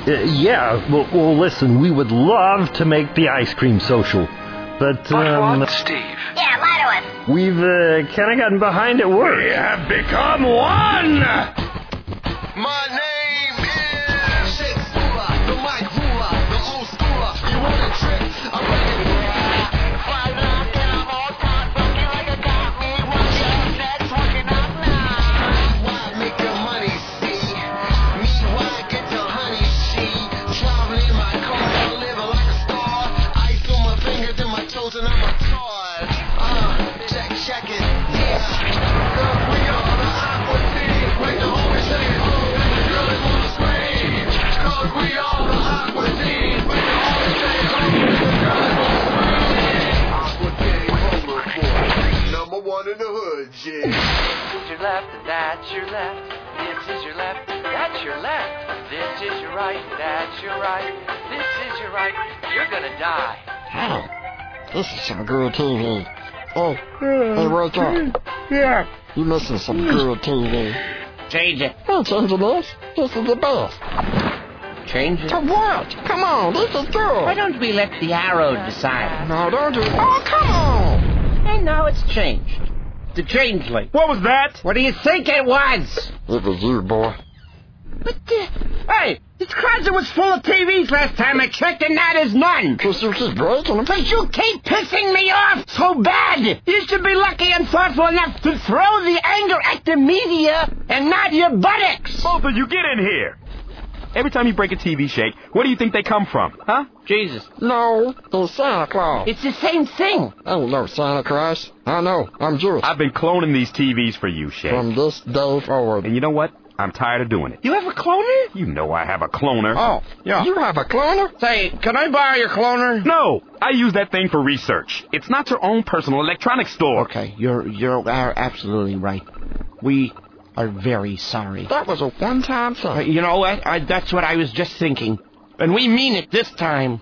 Yeah, well, listen, we would love to make the ice cream social. But, what, Steve? Yeah, lie to us. We've, kind of gotten behind at work. We have become one! My name is Shake Ruler, the mic ruler, the old schooler. You want a trick? I'm ready. Why make your money, see? Me, why get your honey, she? Traveling in my car, living like a star. Ice on my fingers and my toes and I'm a toy. Check it, yeah. Cause we are the Aqua Team. Make the homies say, oh, and the girls wanna scream. Cause we are the Aqua Team. Make the homies say, oh, and the girls wanna scream. Aqua Team, roller boy. Number one in the hood, yeah. This is your left, and that's your left. This is your left, that's your left. This is your right, that's your right. This is your right, you're gonna die. Hey, this is some good TV. Hey, wake up. Yeah. You missing some good TV. Change it. I'm changing this. This is the best. Change it. To what? Come on, this is good. Why don't we let the arrow decide? No, don't do it. Oh, come on. And now it's changed. The changeling. What was that? What do you think it was? It was you, boy. But, hey, this closet was full of TVs last time I checked, and now there's none. Because you keep breaking them. But you keep pissing me off so bad. You should be lucky and thoughtful enough to throw the anger at the media and not your buttocks. Both of you, get in here. Every time you break a TV, Shake, where do you think they come from? Huh? Jesus. No, it's Santa Claus. It's the same thing. Oh, no, Santa Claus. I know, I'm Jewish. I've been cloning these TVs for you, Shake. From this day forward. And you know what? I'm tired of doing it. You have a cloner? You know I have a cloner. Oh, yeah. You have a cloner? Say, can I borrow your cloner? No, I use that thing for research. It's not your own personal electronics store. Okay, you're absolutely right. We are very sorry. That was a one-time thing. You know what? That's what I was just thinking. And we mean it this time.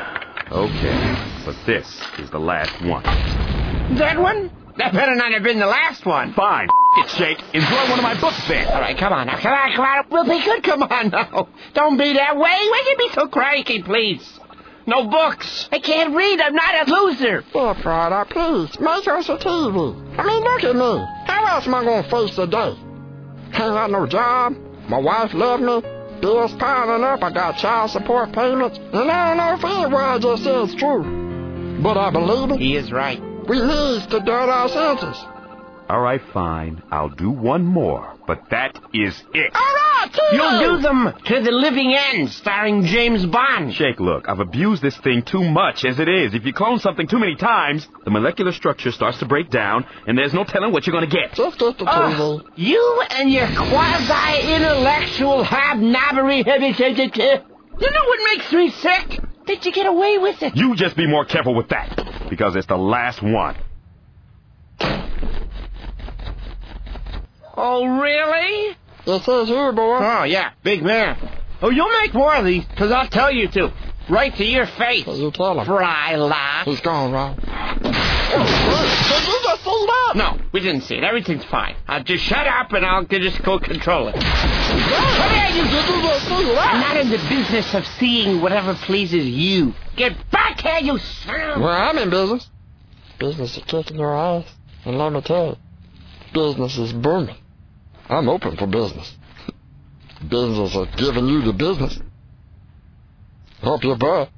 Okay, but this is the last one. That one? That better not have been the last one. Fine, it, Shake. Enjoy one of my books then. All right, come on now. Come on. We'll be good. Come on now. Don't be that way. Why you be so cranky, please? No books. I can't read. I'm not a loser. Look, Ryder, please, make us a TV. I mean, look at me. How else am I going to face the day? Ain't got no job. My wife left me. Bills piling up. I got child support payments. And I don't know if any word I just said is true. But I believe it. He is right. We need to dirt our senses. All right, fine. I'll do one more, but that is it. All right, TV. You'll do them to the living end, starring James Bond. Shake, look, I've abused this thing too much as it is. If you clone something too many times, the molecular structure starts to break down, and there's no telling what you're going to get. Just get the TV. You and your quasi-intellectual hobnobbery. You know what makes me sick? Did you get away with it? You just be more careful with that, because it's the last one. Oh, really? It says here, boy. Oh, yeah, big man. Oh, you'll make more of these, because I'll tell you to. Right to your face. Well, you tell him. Frylock. He's gone, Rob. Did you just see that? No, we didn't see it. Everything's fine. I'll just shut up and I'll just go control it. Did you just see that? I'm not in the business of seeing whatever pleases you. Get back here, you son! Well, I'm in business. Business is kicking your ass. And let me tell you, business is booming. I'm open for business. Business is giving you the business. Hope you're bad.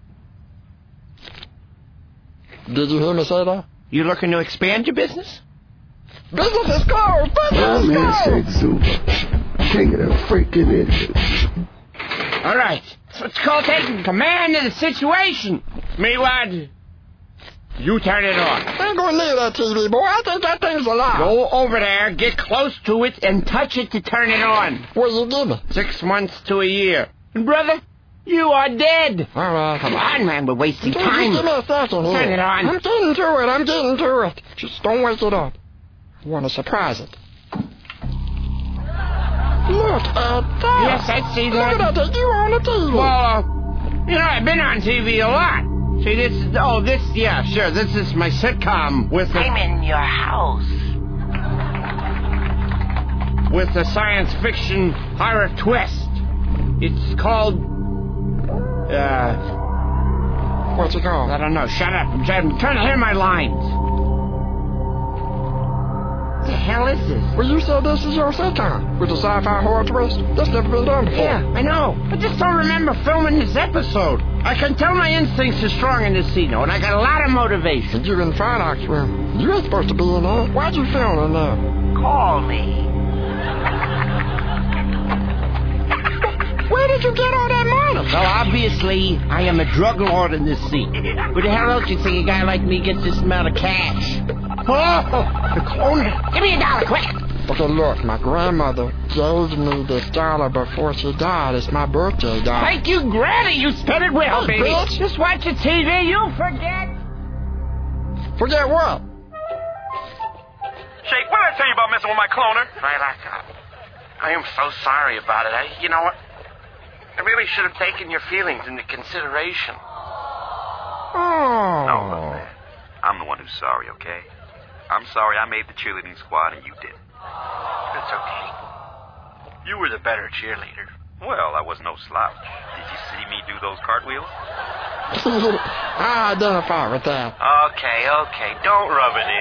Did you hear me say that? You looking to expand your business? Business is closed! Business is Man, closed! Shake king of the freaking idiots. All right. That's what's called taking command of the situation. Meanwhile, you turn it on. I ain't gonna need that TV, boy. I think that thing's alive. Go over there, get close to it, and touch it to turn it on. What you give me? 6 months to a year. And brother, you are dead. All right. Come on, man, we're wasting Just time. give me a second here. Turn it on. I'm getting to it. Just don't wake it up. I want to surprise it. Look at that. Yes, I see that. Look at that. You on the TV. Well, you know, I've been on TV a lot. See, this is my sitcom with I'm in your house. with a science fiction horror twist. It's called... What's it called? I don't know. Shut up. I'm trying to hear my lines. What the hell is this? Well, you said this is your sitcom with the sci-fi horror twist. That's never been done before. Yeah, I know. I just don't remember filming this episode. I can tell my instincts are strong in this scene, and I got a lot of motivation. You're in Frylock's room. You ain't supposed to be in there. Why'd you film in there? Call me. Where did you get all that money? Well, obviously, I am a drug lord in this scene. Where the hell else you think a guy like me gets this amount of cash? Oh, the cloner. Give me $1, quick. Okay, look, my grandmother gave me this dollar before she died. It's my birthday dollar. Thank you, Granny. You spent it well, Hey, baby. bitch. Just watch your TV. You'll forget. Forget what? Shake, what did I tell you about messing with my cloner? I am so sorry about it. You know what? I really should have taken your feelings into consideration. Oh. No, look, man. I'm the one who's sorry, okay? I'm sorry I made the cheerleading squad and you didn't. That's okay. You were the better cheerleader. Well, I was no slouch. Did you see me do those cartwheels? I identify with that. Okay. Don't rub it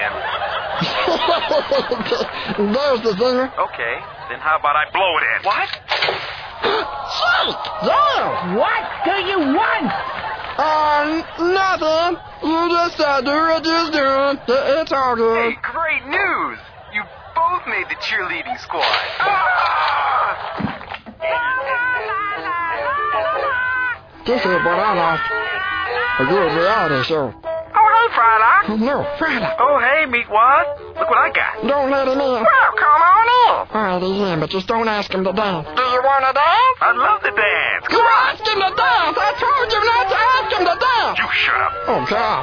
in. There's the singer. Okay, then how about I blow it in? What? Shit! Yeah! What do you want? Nothing. You just said do it, just do it. It's all good. Hey, great news! You both made the cheerleading squad. This is what I like. A good reality show. Oh, hey, Frylock. No, Friday. Oh, hey, Meatwad. Look what I got. Don't let him in. Well, come on in. All right, he's in, but just don't ask him to dance. Do you want to dance? I'd love to dance. You asked him to dance. I told you not to ask him to dance. You shut up. Oh, God.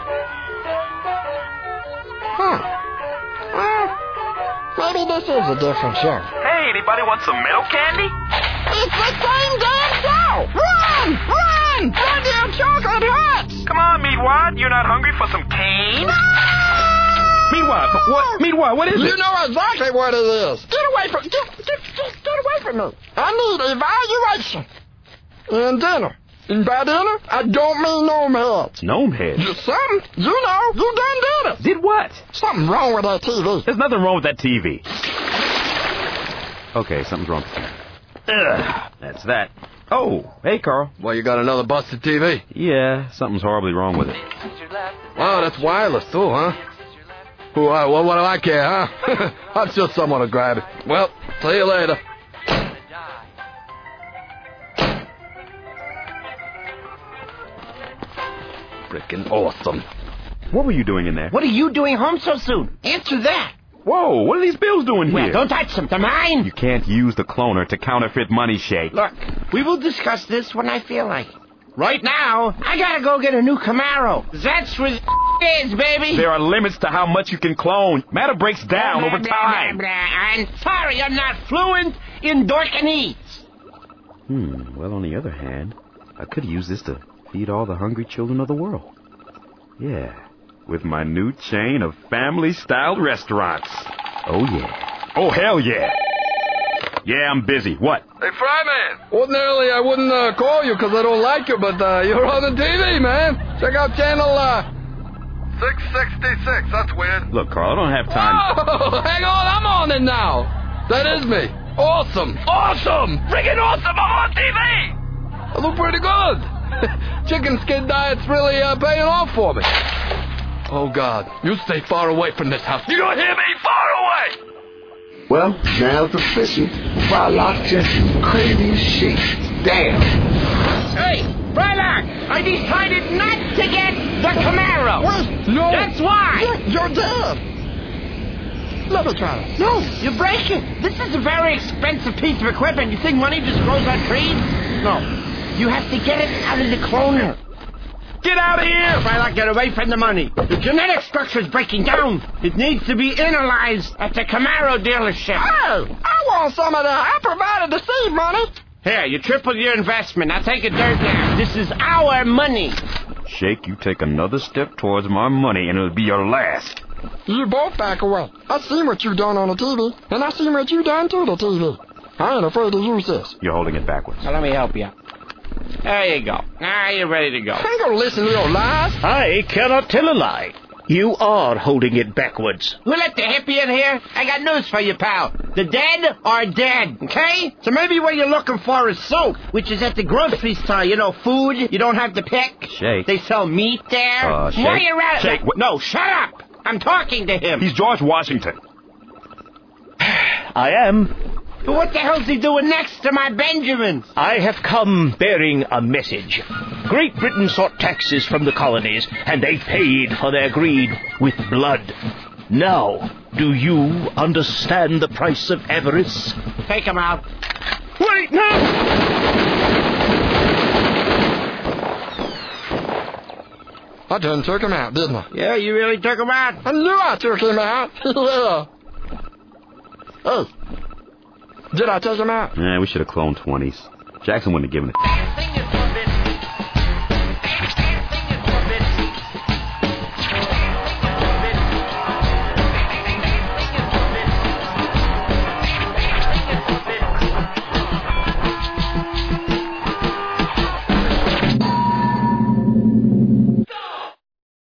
Huh. Well, maybe this is a different show. Hey, anybody want some metal candy? It's the same damn show. Run! Run! Goddamn chocolate hearts! Come on, Meatwad. You're not hungry for some cane? Meatwad, what is You it? know exactly what it is. Get away from get away from me. I need evaluation. And dinner. And by dinner, I don't mean gnome heads. Gnome head. Just something. You know, you done did it. Did what? Something wrong with that TV. There's nothing wrong with that TV. Okay, something's wrong with the TV. Ugh, that's that. Oh, hey, Carl. Well, you got another busted TV? Yeah, something's horribly wrong with it. Wow, that's wireless too, huh? Well, what do I care, huh? I'm sure someone will grab it. Well, see you later. Frickin' awesome. What were you doing in there? What are you doing home so soon? Answer that. Whoa, what are these bills doing Well, here? don't touch them. They're mine. You can't use the cloner to counterfeit money, Shake. Look, we will discuss this when I feel like it. Right now, I gotta go get a new Camaro. That's what it is, baby. There are limits to how much you can clone. Matter breaks down over time. I'm sorry I'm not fluent in Dorkanese. Well, on the other hand, I could use this to feed all the hungry children of the world. Yeah, with my new chain of family-styled restaurants. Oh, yeah. Oh, hell yeah. Yeah, I'm busy. What? Hey, Fryman. Ordinarily, I wouldn't call you because I don't like you, but you're on the TV, man. Check out channel 666. That's weird. Look, Carl, I don't have time. Oh, hang on. I'm on it now. That is me. Awesome. Awesome. Friggin' awesome. I'm on TV. I look pretty good. Chicken skin diet's really paying off for me. Oh, God. You stay far away from this house. You don't hear me? Far away. Well, now it's official. Frylock just crazy as shit. Damn. Hey, Frylock, I decided not to get the Camaro. Wait, no. That's why. You're dead. Let me try it. No, you break it. This is a very expensive piece of equipment. You think money just grows on trees? No. You have to get it out of the cloner. Get out of here! Frylock, get away from the money. The genetic structure is breaking down. It needs to be analyzed at the Camaro dealership. Hey, I want some of that. I provided the seed money. Here, you tripled your investment. Now take a dirt now. This is our money. Shake, you take another step towards my money and it'll be your last. You both back away. I seen what you done on the TV, and I seen what you done to the TV. I ain't afraid to use this. You're holding it backwards. Now, let me help you. There you go. Now you're ready to go. I ain't gonna listen to your lies. I cannot tell a lie. You are holding it backwards. We let the hippie in here? I got news for you, pal. The dead are dead, okay? So maybe what you're looking for is soap, which is at the grocery store. You know, food you don't have to pick. Shake. They sell meat there. Shake. Why you at Shake. No, shut up. I'm talking to him. He's George Washington. I am. What the hell's he doing next to my Benjamins? I have come bearing a message. Great Britain sought taxes from the colonies, and they paid for their greed with blood. Now, do you understand the price of avarice? Take him out. Wait, no! I done took him out, didn't I? Yeah, you really took him out? I knew I took him out. Yeah. Hey, did I take him out? Yeah, we should have cloned 20s. Jackson wouldn't have given it.